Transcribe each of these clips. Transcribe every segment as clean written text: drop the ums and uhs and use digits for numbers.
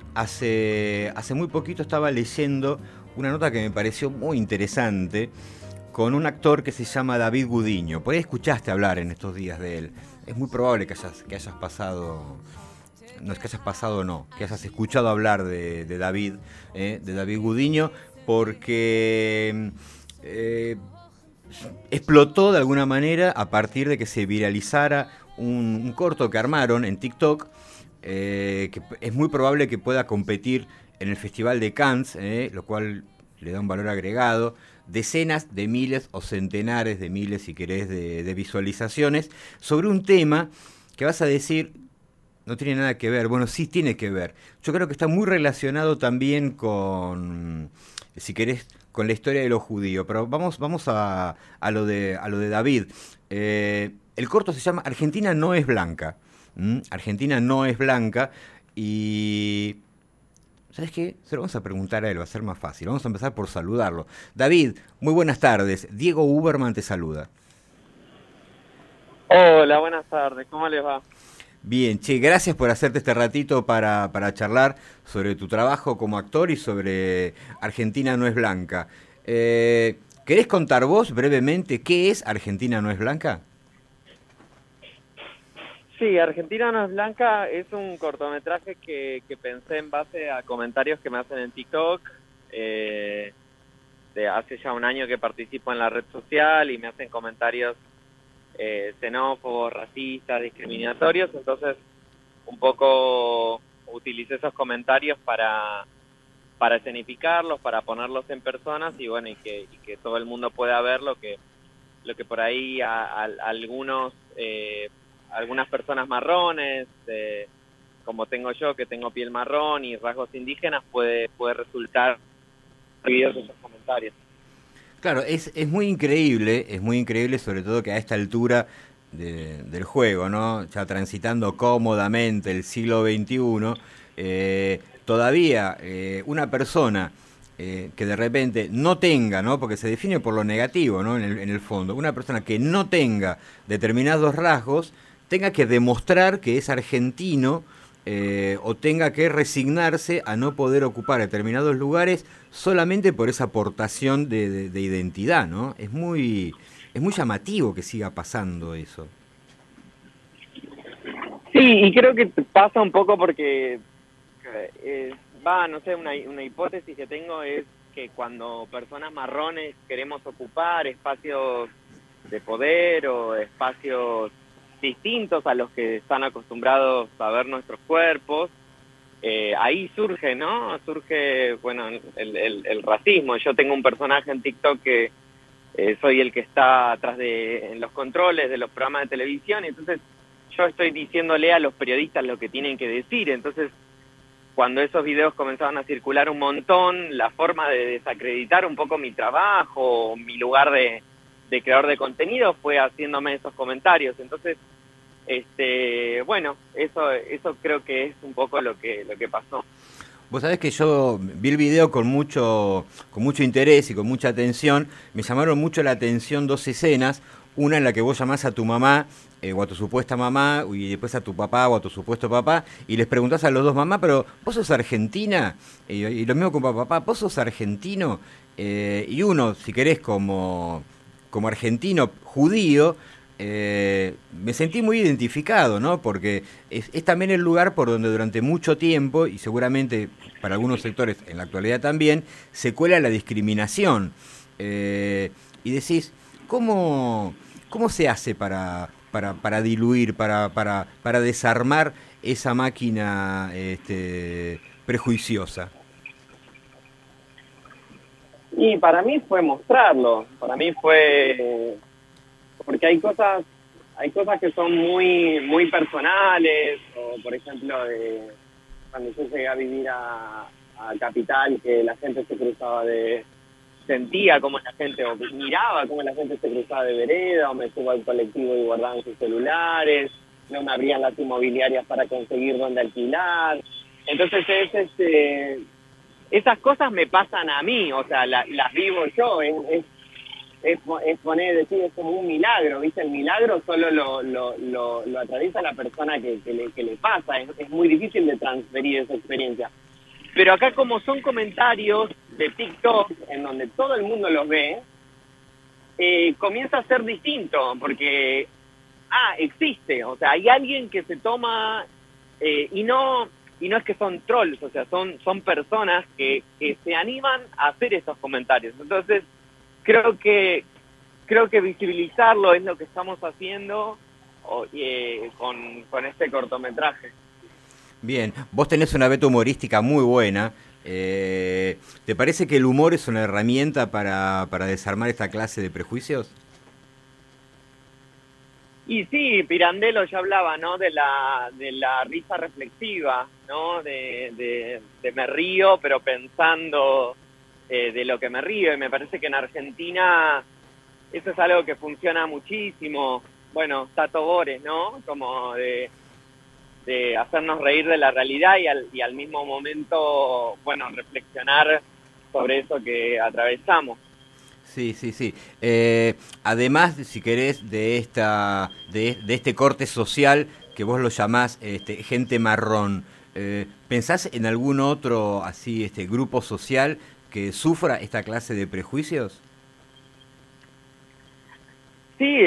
hace muy poquito estaba leyendo una nota que me pareció muy interesante con un actor que se llama David Gudiño. Por ahí escuchaste hablar en estos días de él. Es muy probable que hayas pasado, no es que hayas pasado, no, que hayas escuchado hablar de David Gudiño, porque explotó de alguna manera a partir de que se viralizara un corto que armaron en TikTok, que es muy probable que pueda competir en el Festival de Cannes, lo cual le da un valor agregado, decenas de miles o centenares de miles, si querés, de visualizaciones, sobre un tema que vas a decir, no tiene nada que ver. Bueno, sí tiene que ver. Yo creo que está muy relacionado también con, si querés, con la historia de los judíos. Pero vamos a lo de David. El corto se llama Argentina no es blanca. Argentina no es blanca. Y ¿sabes qué? Se lo vamos a preguntar a él, va a ser más fácil. Vamos a empezar por saludarlo. David, muy buenas tardes. Diego Uberman te saluda. Hola, buenas tardes, ¿cómo les va? Bien, che, gracias por hacerte este ratito para charlar sobre tu trabajo como actor y sobre Argentina no es blanca. ¿Querés contar vos brevemente qué es Argentina no es blanca? Sí, Argentina no es blanca es un cortometraje que pensé en base a comentarios que me hacen en TikTok. De hace ya un año que participo en la red social y me hacen comentarios xenófobos, racistas, discriminatorios. Entonces, un poco utilicé esos comentarios para escenificarlos, para ponerlos en personas y bueno, y que todo el mundo pueda ver lo que por ahí algunos algunas personas marrones, como tengo yo, que tengo piel marrón y rasgos indígenas, puede resultar videos esos comentarios. Claro, es muy increíble sobre todo que a esta altura del juego, ¿no? Ya transitando cómodamente el siglo XXI, todavía una persona que de repente no tenga, ¿no? Porque se define por lo negativo, ¿no? En el fondo, una persona que no tenga determinados rasgos, tenga que demostrar que es argentino, o tenga que resignarse a no poder ocupar determinados lugares solamente por esa aportación de identidad, ¿no? Es muy llamativo que siga pasando eso. Sí, y creo que pasa un poco porque, no sé, una hipótesis que tengo es que cuando personas marrones queremos ocupar espacios de poder o espacios distintos a los que están acostumbrados a ver nuestros cuerpos, ahí surge, ¿no? Surge, bueno, el racismo. Yo tengo un personaje en TikTok que soy el que está atrás en los controles de los programas de televisión, entonces yo estoy diciéndole a los periodistas lo que tienen que decir. Entonces, cuando esos videos comenzaron a circular un montón, la forma de desacreditar un poco mi trabajo, mi lugar de creador de contenido fue haciéndome esos comentarios. Entonces, bueno, eso creo que es un poco lo que pasó. Vos sabés que yo vi el video con mucho interés y con mucha atención. Me llamaron mucho la atención dos escenas. Una en la que vos llamás a tu mamá, o a tu supuesta mamá, y después a tu papá o a tu supuesto papá, y les preguntás a los dos: mamá, pero ¿vos sos argentina? Y lo mismo con papá, ¿vos sos argentino? Y uno, si querés, como argentino judío, me sentí muy identificado, ¿no? Porque es también el lugar por donde durante mucho tiempo, y seguramente para algunos sectores en la actualidad también, se cuela la discriminación. Y decís, ¿cómo se hace para diluir, para desarmar esa máquina prejuiciosa? Y para mí fue mostrarlo, para mí fue porque hay cosas que son muy personales, o por ejemplo cuando yo llegué a vivir a Capital, que la gente se cruzaba sentía como la gente, o miraba como la gente se cruzaba de vereda, o me subo al colectivo y guardaban sus celulares, no me abrían las inmobiliarias para conseguir dónde alquilar. Entonces esas cosas me pasan a mí, o sea, las vivo yo, es poner, decir, es como un milagro, ¿viste? El milagro solo lo atraviesa la persona que le pasa, es muy difícil de transferir esa experiencia. Pero acá como son comentarios de TikTok, en donde todo el mundo los ve, comienza a ser distinto, porque, existe, o sea, hay alguien que se toma, y no es que son trolls, o sea, son personas que se animan a hacer esos comentarios. Entonces, creo que visibilizarlo es lo que estamos haciendo con este cortometraje. Bien, vos tenés una beta humorística muy buena. ¿Te parece que el humor es una herramienta para desarmar esta clase de prejuicios? Y sí, Pirandello ya hablaba, ¿no? De la risa reflexiva, ¿no? De me río, pero pensando de lo que me río. Y me parece que en Argentina eso es algo que funciona muchísimo. Bueno, Tato Bores, ¿no? Como de hacernos reír de la realidad y al mismo momento, bueno, reflexionar sobre eso que atravesamos. Sí, sí, sí. Además, si querés, de este corte social que vos lo llamás gente marrón, ¿pensás en algún otro así grupo social que sufra esta clase de prejuicios? Sí,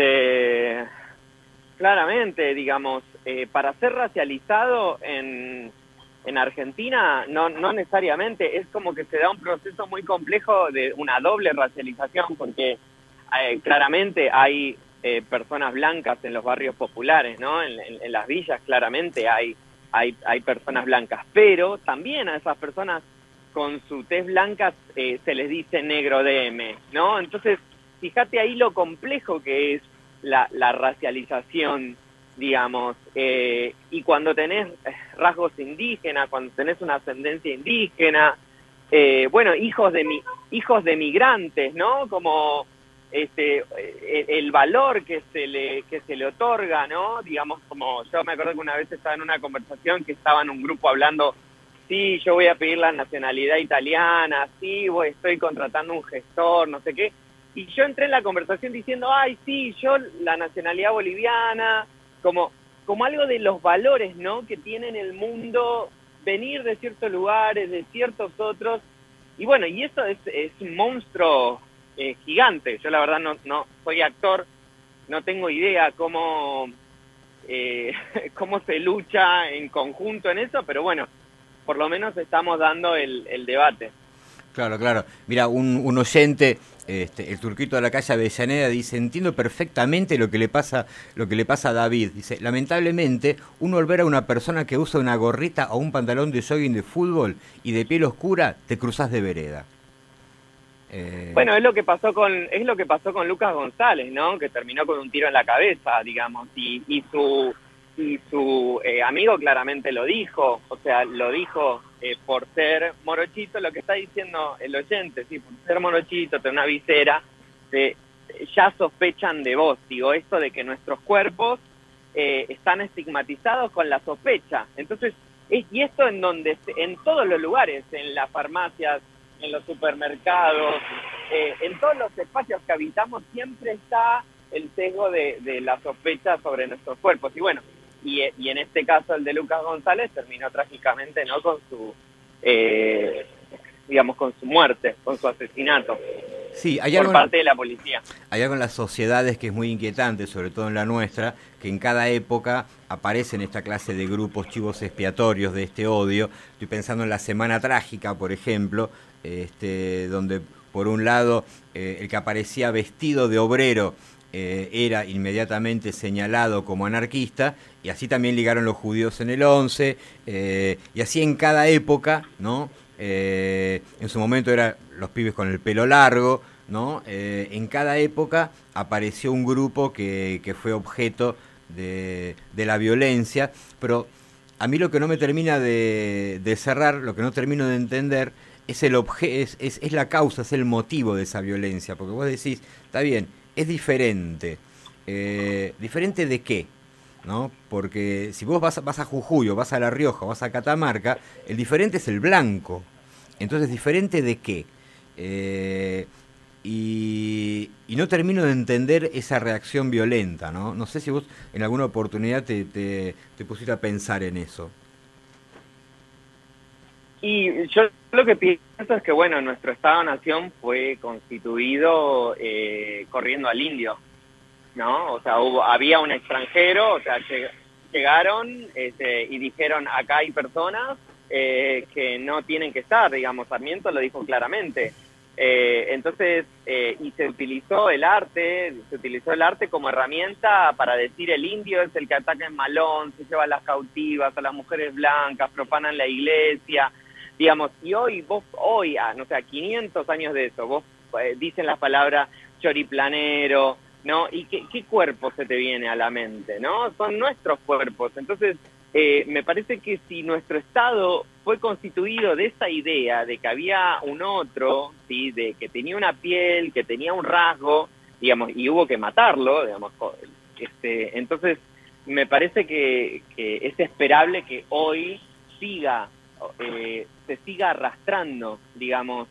claramente, digamos, para ser racializado en Argentina no necesariamente, es como que se da un proceso muy complejo de una doble racialización, porque claramente hay personas blancas en los barrios populares, ¿no? En las villas claramente hay personas blancas, pero también a esas personas con su tez blanca se les dice negro DM, ¿no? Entonces, fíjate ahí lo complejo que es la racialización, digamos, y cuando tenés rasgos indígenas, cuando tenés una ascendencia indígena, bueno, hijos de migrantes, ¿no? Como el valor que se le otorga, ¿no? Digamos, como yo me acuerdo que una vez estaba en una conversación que estaba en un grupo hablando, sí, yo voy a pedir la nacionalidad italiana, sí, estoy contratando un gestor, no sé qué. Y yo entré en la conversación diciendo, ay, sí, yo la nacionalidad boliviana, como algo de los valores, ¿no? Que tiene en el mundo venir de ciertos lugares, de ciertos otros. Y bueno, y eso es un monstruo gigante. Yo la verdad no soy actor, no tengo idea cómo se lucha en conjunto en eso, pero bueno, por lo menos estamos dando el debate. Claro, claro. Mira, un oyente, el Turquito de la calle Avellaneda, dice, entiendo perfectamente lo que le pasa a David. Dice, lamentablemente, uno al ver a una persona que usa una gorrita o un pantalón de jogging de fútbol y de piel oscura, te cruzás de vereda. Bueno, es lo que pasó con Lucas González, ¿no? Que terminó con un tiro en la cabeza, digamos, y su amigo claramente lo dijo, o sea, lo dijo por ser morochito, lo que está diciendo el oyente, sí, por ser morochito, tener una visera, ya sospechan de vos, digo, esto de que nuestros cuerpos están estigmatizados con la sospecha. Entonces, y esto en todos los lugares, en las farmacias, en los supermercados, en todos los espacios que habitamos, siempre está el sesgo de la sospecha sobre nuestros cuerpos. Y bueno, y en este caso el de Lucas González terminó trágicamente, ¿no? Con su con su muerte, con su asesinato. Sí, por parte de la policía. Hay algo en las sociedades que es muy inquietante, sobre todo en la nuestra, que en cada época aparecen esta clase de grupos chivos expiatorios de este odio. Estoy pensando en la Semana Trágica, por ejemplo, donde por un lado el que aparecía vestido de obrero era inmediatamente señalado como anarquista, y así también ligaron los judíos en el 11, y así en cada época, ¿no? En su momento eran los pibes con el pelo largo, ¿no? En cada época apareció un grupo que fue objeto de la violencia, pero a mí lo que no me termina de cerrar, lo que no termino de entender, es la causa, es el motivo de esa violencia, porque vos decís, está bien, es diferente. ¿Diferente de qué? ¿No? Porque si vos vas a Jujuy, o vas a La Rioja, o vas a Catamarca, el diferente es el blanco. Entonces, ¿diferente de qué? Y no termino de entender esa reacción violenta, ¿no? No sé si vos en alguna oportunidad te pusiste a pensar en eso. Y yo lo que pienso es que, bueno, nuestro Estado-Nación fue constituido corriendo al indio, ¿no? O sea, había un extranjero, o sea, llegaron y dijeron, acá hay personas que no tienen que estar, digamos, Sarmiento lo dijo claramente. Entonces, y se utilizó el arte como herramienta para decir el indio es el que ataca en Malón, se lleva a las cautivas, a las mujeres blancas, profanan la iglesia, digamos, y hoy, no sé, a 500 años de eso, vos dicen las palabras choriplanero, ¿no? ¿Y qué cuerpo se te viene a la mente, no? Son nuestros cuerpos, entonces me parece que si nuestro Estado fue constituido de esa idea de que había un otro, ¿sí? De que tenía una piel, que tenía un rasgo, digamos, y hubo que matarlo, digamos, entonces me parece que es esperable que hoy se siga arrastrando, digamos,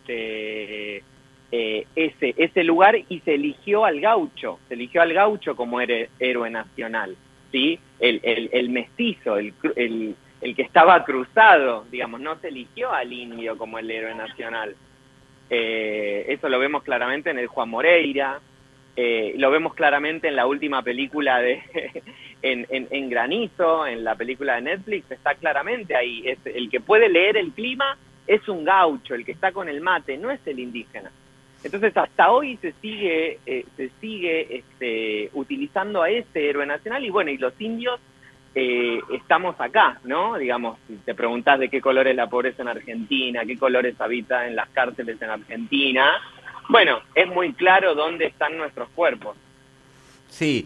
ese lugar, y se eligió al gaucho como héroe nacional, ¿sí? El mestizo, el que estaba cruzado, digamos, no se eligió al indio como el héroe nacional. Eso lo vemos claramente en el Juan Moreira, lo vemos claramente en la última película en Granizo, en la película de Netflix, está claramente ahí. El que puede leer el clima es un gaucho, el que está con el mate, no es el indígena. Entonces hasta hoy se sigue utilizando a ese héroe nacional, y bueno, y los indios estamos acá, ¿no? Digamos, si te preguntás de qué color es la pobreza en Argentina, qué colores habita en las cárceles en Argentina, bueno, es muy claro dónde están nuestros cuerpos. Sí,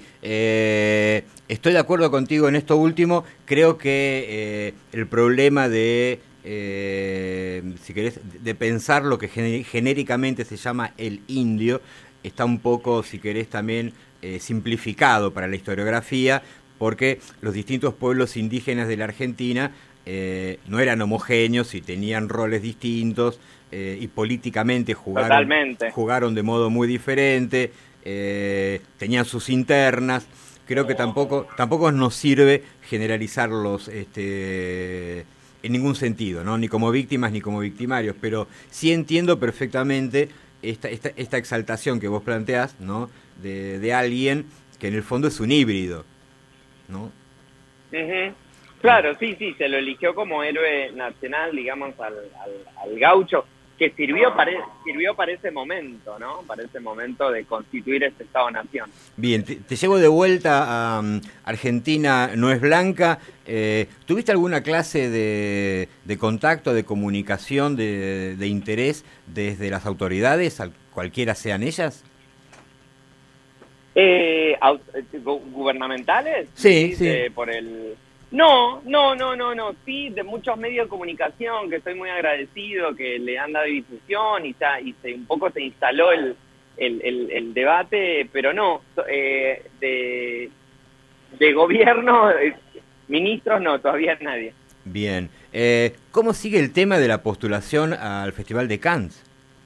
estoy de acuerdo contigo en esto último. Creo que el problema de, si querés, de pensar lo que genéricamente se llama el indio está un poco, si querés, también simplificado para la historiografía, porque los distintos pueblos indígenas de la Argentina no eran homogéneos y tenían roles distintos, y políticamente jugaron de modo muy diferente. Tenían sus internas. Creo que tampoco nos sirve generalizarlos en ningún sentido, ¿no? Ni como víctimas ni como victimarios, pero sí entiendo perfectamente esta exaltación que vos planteás, ¿no? De alguien que en el fondo es un híbrido, ¿no? Uh-huh. Claro, sí, se lo eligió como héroe nacional, digamos, al gaucho, que sirvió para ese momento, ¿no? Para ese momento de constituir este Estado-Nación. Bien, te llevo de vuelta a Argentina No es Blanca. ¿Tuviste alguna clase de contacto, de comunicación, de interés desde las autoridades, cualquiera sean ellas? ¿Gubernamentales? Sí. Por el... No, sí, de muchos medios de comunicación, que estoy muy agradecido, que le han dado difusión un poco se instaló el debate, pero no, de gobierno, ministros no, todavía nadie. Bien, ¿cómo sigue el tema de la postulación al Festival de Cannes?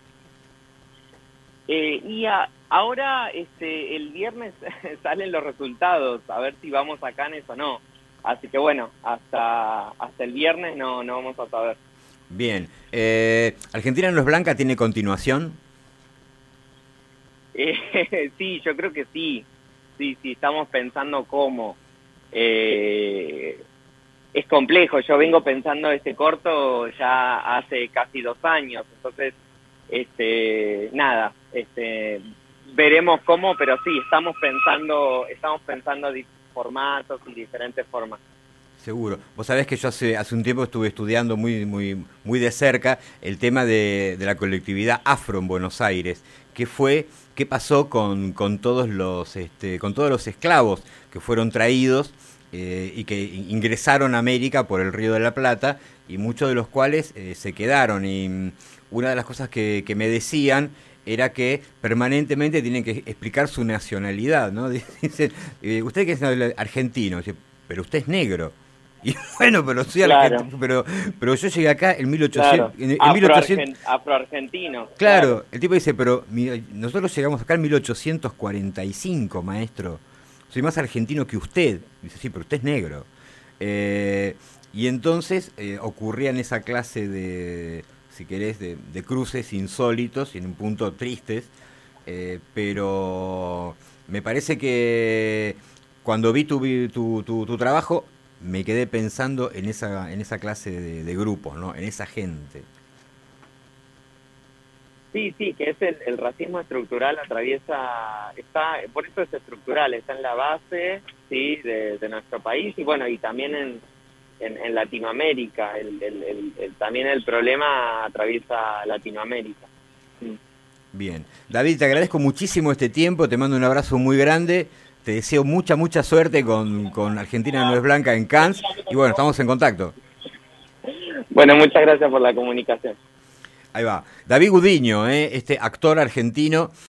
Ahora, el viernes salen los resultados, a ver si vamos a Cannes o no. Así que bueno, hasta el viernes no vamos a saber. Bien. ¿Argentina No es Blanca tiene continuación? Sí, yo creo que sí. Sí, estamos pensando cómo. Es complejo. Yo vengo pensando este corto ya hace casi 2 años. Entonces, veremos cómo, pero sí, estamos pensando formatos y diferentes formas. Seguro. Vos sabés que yo hace un tiempo estuve estudiando muy de cerca el tema de la colectividad afro en Buenos Aires. ¿Qué pasó con todos los esclavos que fueron traídos y que ingresaron a América por el Río de la Plata, y muchos de los cuales se quedaron? Y una de las cosas que me decían era que permanentemente tienen que explicar su nacionalidad, ¿no? Dicen, usted que es argentino, dice, pero usted es negro. Y bueno, pero soy argentino, pero yo llegué acá en 1800... Claro. Afroargentino. Claro, el tipo dice, pero nosotros llegamos acá en 1845, maestro. Soy más argentino que usted. Dice, sí, pero usted es negro. Y entonces ocurrían esa clase de, si querés, de cruces insólitos y en un punto tristes, pero me parece que cuando vi tu trabajo me quedé pensando en esa clase de grupos, ¿no? En esa gente. Sí, sí, que es el racismo estructural por eso es estructural, está en la base, sí, de nuestro país y bueno, y también en Latinoamérica, también el problema atraviesa Latinoamérica. Bien. David, te agradezco muchísimo este tiempo, te mando un abrazo muy grande, te deseo mucha suerte con Argentina no es blanca en Cannes y bueno, estamos en contacto. Bueno, muchas gracias por la comunicación. Ahí va. David Gudiño, este actor argentino